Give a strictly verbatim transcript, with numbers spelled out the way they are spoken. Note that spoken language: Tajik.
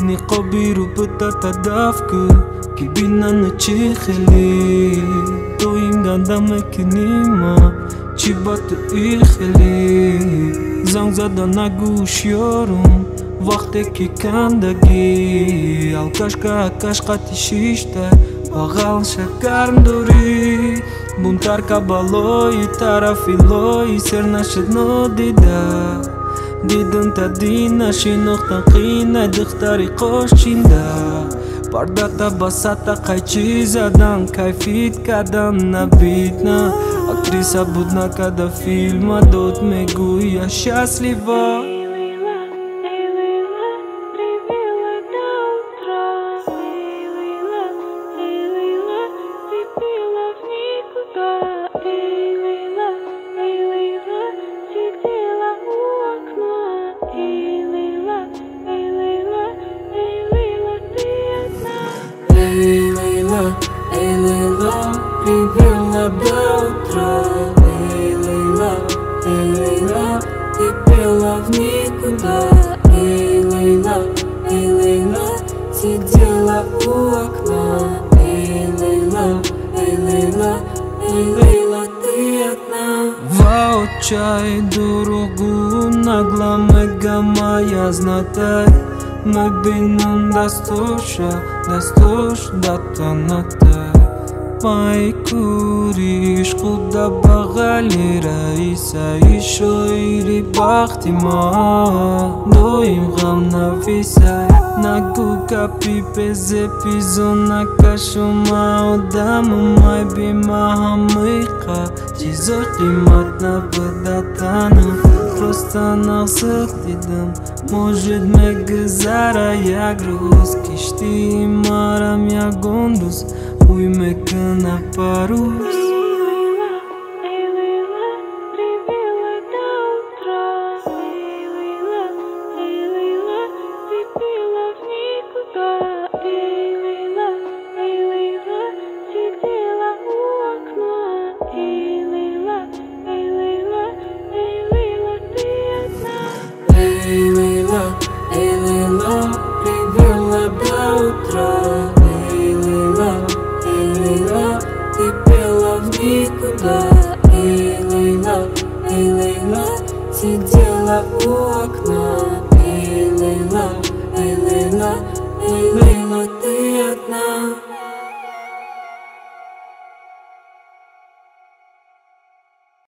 نقابي ربطة تدافك كبينا نتشيخلي توين غاندام كنيما تشيبات إخلي زنگ زدن نگوشیارم وقتی که کندگی الکاشکا کاشقا تشیشته بغل شکرم دوری بونتر کبالوی طرفیلوی سر نشد ندیده دیدن تا دینا شناختن قینه دختری قشچینده پرداتا بساتا قایچی زدن کیفیت کردن نبیدن актриса будна когда фильма дот мегу я счастлива. Эй, Лейла, эй, Лейла, привела до утра. Эй, Лейла, эй, Лейла, ты пела в никуда. Эй, Лейла, эй, Лейла, сидела у окна. Эй, Лейла, эй, Лейла, эй, Лейла, ты одна. В отчай дорогу нагламега моя знатай. Мы бинун дастуша, дастуш датаната. Пай куриш худа багали раиса ишоири бахтима. Доим гам нависай нагу капи пезе пизона кашума одам май бима хамыка чизо қимат набудатана. Просто насык дидам может мегзара як роз кишти марам як гондуз уй мекана парус. Эй, Лейла, эй, Лейла, привела до утра. Эй, Лейла, эй, Лейла, ты пела в никуда. Эй, Лейла, эй, Лейла, сидела у окна. Эй, Лейла, эй, Лейла, эй, Лейла, ты одна.